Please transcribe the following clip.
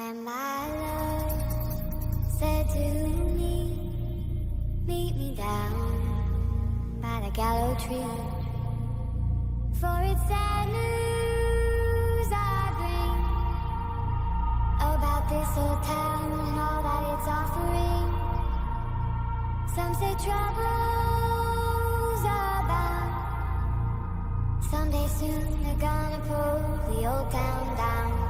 When my love said to me, meet me down by the gallows tree, for it's sad news I bring about this old town and all that it's offering. Some say troubles abound. Someday soon they're gonna pull the old town down.